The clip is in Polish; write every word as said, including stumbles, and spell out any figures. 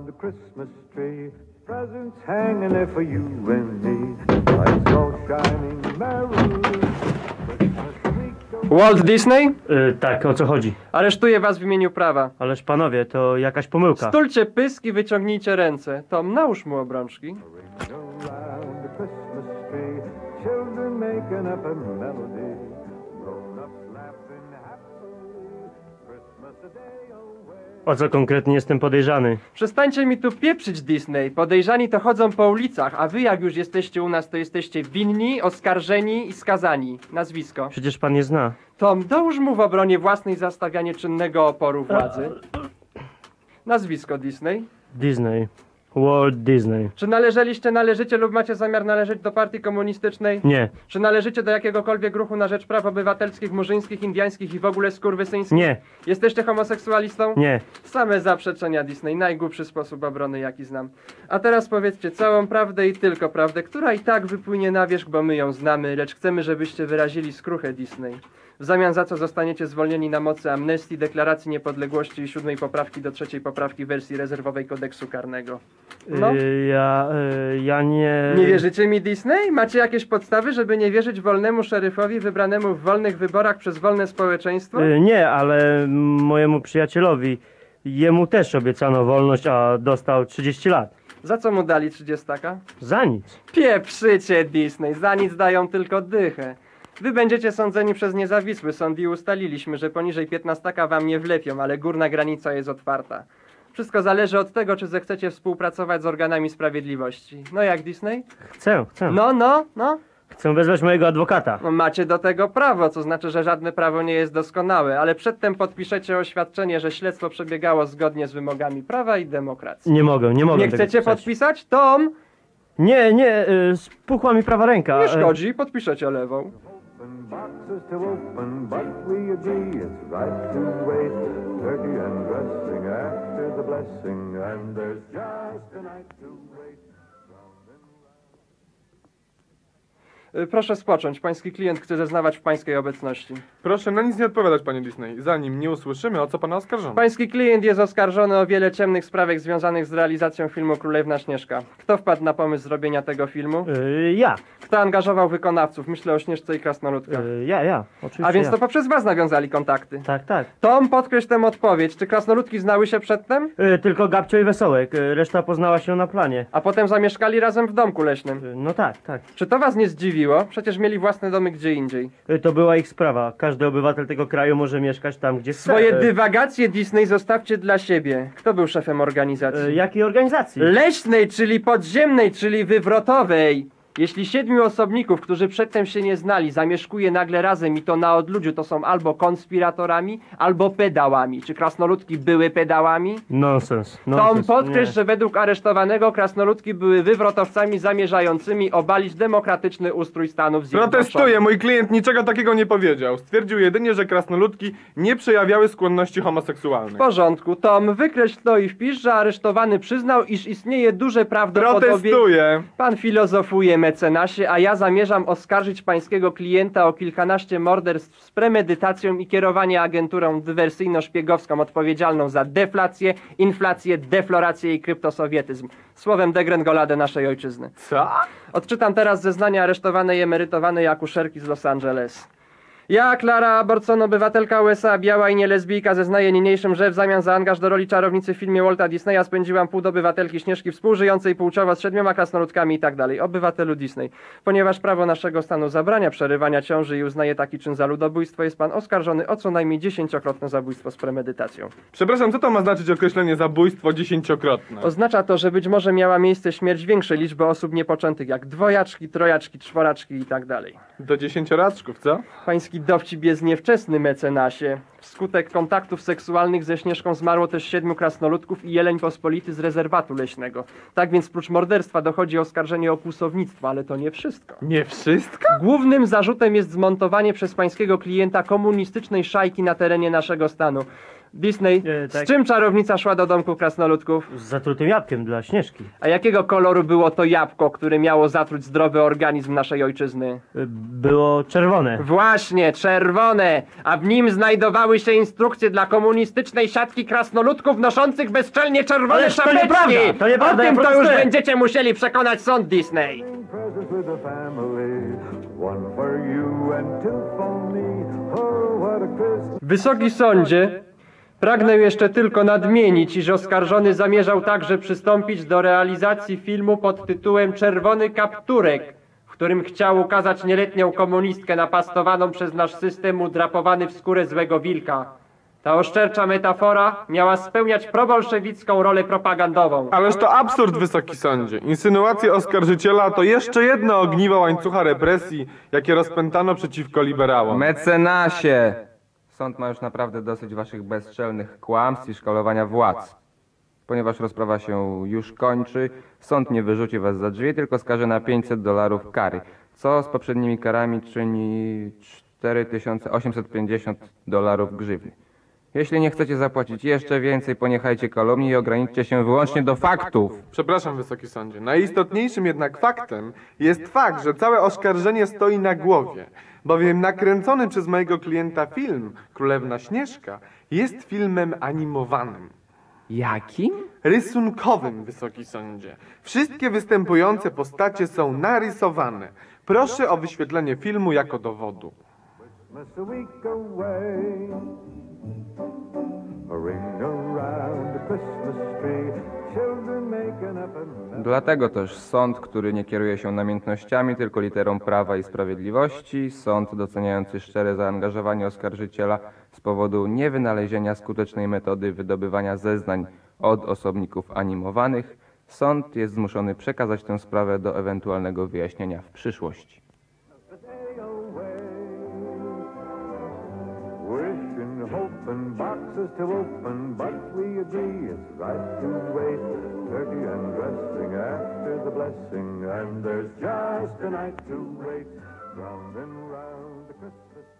the Christmas tree. Presents hanging there for you and me. Lights all shining merrily. Christmas week goes- Walt Disney? Y, tak, o co chodzi? Aresztuję was w imieniu prawa. Ależ panowie, to jakaś pomyłka. Stulcie pyski, wyciągnijcie ręce. Tom, nałóż mu obrączki. Ring around the Christmas tree. Children making up a melody. Grown-ups laughing happily. Christmas a day away. O co konkretnie jestem podejrzany? Przestańcie mi tu pieprzyć, Disney. Podejrzani to chodzą po ulicach, a wy jak już jesteście u nas, to jesteście winni, oskarżeni i skazani. Nazwisko. Przecież pan nie zna. Tom, dołóż mu w obronie własnej za stawianie czynnego oporu władzy. Nazwisko, Disney. Disney. Walt Disney. Czy należeliście, należycie lub macie zamiar należeć do partii komunistycznej? Nie, Czy należycie do jakiegokolwiek ruchu na rzecz praw obywatelskich, murzyńskich, indiańskich i w ogóle skurwysyńskich? nie, Jesteście homoseksualistą? nie. Same zaprzeczenia, Disney. Najgłupszy sposób obrony, jaki znam. A teraz powiedzcie całą prawdę i tylko prawdę, która i tak wypłynie na wierzch, bo my ją znamy, lecz chcemy, żebyście wyrazili skruchę, Disney. W zamian za co zostaniecie zwolnieni na mocy amnestii, deklaracji niepodległości i siódmej poprawki do trzeciej poprawki wersji rezerwowej kodeksu karnego. No. Y, ja, y, ja nie... Nie wierzycie mi, Disney? Macie jakieś podstawy, żeby nie wierzyć wolnemu szeryfowi wybranemu w wolnych wyborach przez wolne społeczeństwo? Y, nie, ale mojemu przyjacielowi, jemu też obiecano wolność, a dostał trzydzieści lat. Za co mu dali trzydziestaka? Za nic. Pieprzycie, Disney, za nic dają tylko dychę. Wy będziecie sądzeni przez niezawisły sąd i ustaliliśmy, że poniżej piętnastaka wam nie wlepią, ale górna granica jest otwarta. Wszystko zależy od tego, czy zechcecie współpracować z organami sprawiedliwości. No jak, Disney? Chcę, chcę. No, no, no. Chcę wezwać mojego adwokata. No, macie do tego prawo, co znaczy, że żadne prawo nie jest doskonałe, ale przedtem podpiszecie oświadczenie, że śledztwo przebiegało zgodnie z wymogami prawa i demokracji. Nie mogę, nie mogę Nie tego chcecie pisać. podpisać? Tom? Nie, nie, y, spuchła mi prawa ręka. Nie y, szkodzi, podpiszecie lewą. Open boxes to open, but we agree it's right to wait. Turkey and dressing after the blessing, and there's just a night to wait. Y, Proszę spocząć, pański klient chce zeznawać w pańskiej obecności. Proszę na nic nie odpowiadać, panie Disney, zanim nie usłyszymy, o co pana oskarżono. Pański klient jest oskarżony o wiele ciemnych sprawek związanych z realizacją filmu Królewna Śnieżka. Kto wpadł na pomysł zrobienia tego filmu? y, ja, Kto angażował wykonawców? Myślę o Śnieżce i Krasnoludkach. y, ja, ja, oczywiście A więc ja. to poprzez was nawiązali kontakty. Tak, tak. Tom, podkreśl tę odpowiedź. Czy krasnoludki znały się przedtem? Y, tylko Gabcio i Wesołek, y, reszta poznała się na planie. A potem zamieszkali razem w domku leśnym. Y, no tak, tak. Czy to was nie zdziwiło? Przecież mieli własne domy gdzie indziej. Y, to była ich sprawa. Każdy obywatel tego kraju może mieszkać tam, gdzie chce. Swoje Y, dywagacje Disney zostawcie dla siebie. Kto był szefem organizacji? y, jakiej organizacji? Leśnej, czyli podziemnej, czyli wywrotowej. Jeśli siedmiu osobników, którzy przedtem się nie znali, zamieszkuje nagle razem i to na odludziu, to są albo konspiratorami, albo pedałami. Czy krasnoludki były pedałami? Nonsens. Tom, nonsens. podkreśl, Nie. że według aresztowanego krasnoludki były wywrotowcami zamierzającymi obalić demokratyczny ustrój Stanów Zjednoczonych. Protestuję, mój klient niczego takiego nie powiedział. Stwierdził jedynie, że krasnoludki nie przejawiały skłonności W homoseksualnych. porządku, Tom, wykreśl to i wpisz, że aresztowany przyznał, iż istnieje duże prawdopodobieństwo... Protestuję. Pan filozofuje, mecenasie, a ja zamierzam oskarżyć pańskiego klienta o kilkanaście morderstw z premedytacją i kierowanie agenturą dywersyjno-szpiegowską odpowiedzialną za deflację, inflację, deflorację i kryptosowietyzm. Słowem degrengoladę naszej ojczyzny. Co? Odczytam teraz zeznania aresztowanej emerytowanej akuszerki z Los Angeles. Ja, Clara Aborson, obywatelka U S A, biała i nielesbijka, zeznaję niniejszym, że w zamian za angaż do roli czarownicy w filmie Walta Disneya spędziłam pół do obywatelki Śnieżki współżyjącej płciowo z siedmioma krasnoludkami i tak dalej. Obywatelu Disney. Ponieważ prawo naszego stanu zabrania przerywania ciąży i uznaje taki czyn za ludobójstwo, jest pan oskarżony o co najmniej dziesięciokrotne zabójstwo z premedytacją. Przepraszam, co to ma znaczyć określenie zabójstwo dziesięciokrotne? Oznacza to, że być może miała miejsce śmierć większej liczby osób niepoczętych, jak dwojaczki, trojaczki, czworaczki i tak dalej. Do dziesięcioraczków, co? Pański dowcip jest niewczesny, mecenasie. Wskutek kontaktów seksualnych ze Śnieżką zmarło też siedmiu krasnoludków i jeleń pospolity z rezerwatu leśnego. Tak więc prócz morderstwa dochodzi oskarżenie o kłusownictwo, ale to nie wszystko. Nie wszystko? Głównym zarzutem jest zmontowanie przez pańskiego klienta komunistycznej szajki na terenie naszego stanu. Disney, E, tak. z czym czarownica szła do domku krasnoludków? Z zatrutym jabłkiem dla Śnieżki. A jakiego koloru było to jabłko, które miało zatruć zdrowy organizm naszej ojczyzny? E, Było czerwone. Właśnie, czerwone, a w nim znajdowały się instrukcje dla komunistycznej siatki krasnoludków noszących bezczelnie czerwone Ależ to szapeczki! nieprawda, to nieprawda, O ja tym to już protestuję. będziecie musieli przekonać sąd Disney. Presents with the family. One for you and two for me. Oh, what a Christmas. Wysoki sądzie, pragnę jeszcze tylko nadmienić, iż oskarżony zamierzał także przystąpić do realizacji filmu pod tytułem Czerwony Kapturek, w którym chciał ukazać nieletnią komunistkę napastowaną przez nasz system udrapowany w skórę złego wilka. Ta oszczercza metafora miała spełniać probolszewicką rolę propagandową. Ależ to absurd, wysoki sądzie. Insynuacje oskarżyciela to jeszcze jedno ogniwo łańcucha represji, jakie rozpętano przeciwko liberałom. Mecenasie! Sąd ma już naprawdę dosyć waszych bezczelnych kłamstw i szkalowania władz. Ponieważ rozprawa się już kończy, sąd nie wyrzuci was za drzwi, tylko skaże na pięćset dolarów kary, co z poprzednimi karami czyni cztery tysiące osiemset pięćdziesiąt dolarów grzywny. Jeśli nie chcecie zapłacić jeszcze więcej, poniechajcie kalumnii i ograniczcie się wyłącznie do faktów. Przepraszam, wysoki sądzie. Najistotniejszym jednak faktem jest fakt, że całe oskarżenie stoi na głowie, bowiem nakręcony przez mojego klienta film Królewna Śnieżka jest filmem animowanym. Jakim? Rysunkowym, wysoki sądzie. Wszystkie występujące postacie są narysowane. Proszę o wyświetlenie filmu jako dowodu. Christmas a week away. A ring around the Christmas tree. Children making up a mess. Dlatego też sąd, który nie kieruje się namiętnościami, tylko literą prawa i sprawiedliwości, sąd doceniający szczere zaangażowanie oskarżyciela z powodu niewynalezienia skutecznej metody wydobywania zeznań od osobników animowanych, sąd jest zmuszony przekazać tę sprawę do ewentualnego wyjaśnienia w przyszłości. Day away. Wishing, hoping, boxes to open, but we agree it's right to wait. Turkey and dressing after the blessing, and there's just a night to wait. Round and round the Christmas